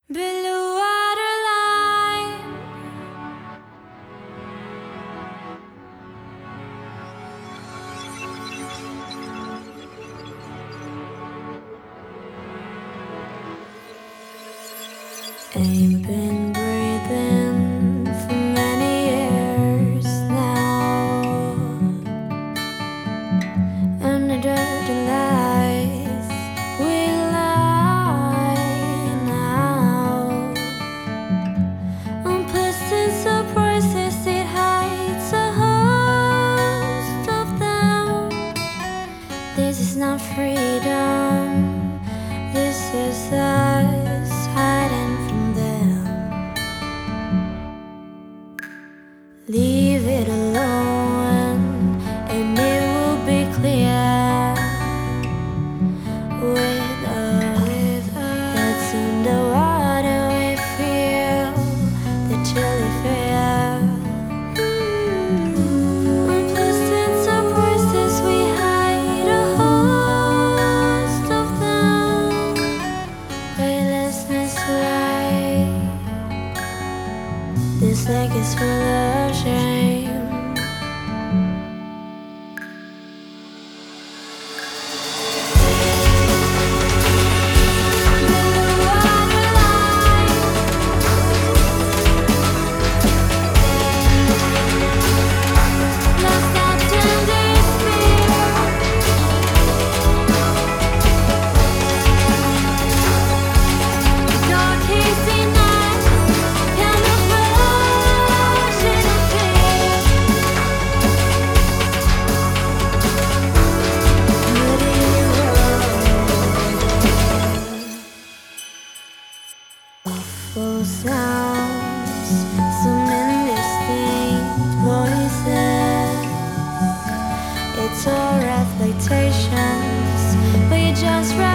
Blue waterline, ain't been breathing for many years now. Under dirty lights, we lie now. On pleasant surprises, it hides a host of them. This is not freedom, this is us hiding from them. Leave it alone, and it will be clear. With us, heads underwater, we feel the chilly fear. Unpleasant surprises, we hide a host of them. Weightlessness light, this lake is full of shame. Awful sounds, some indistinct voices. It's all reflectations, we just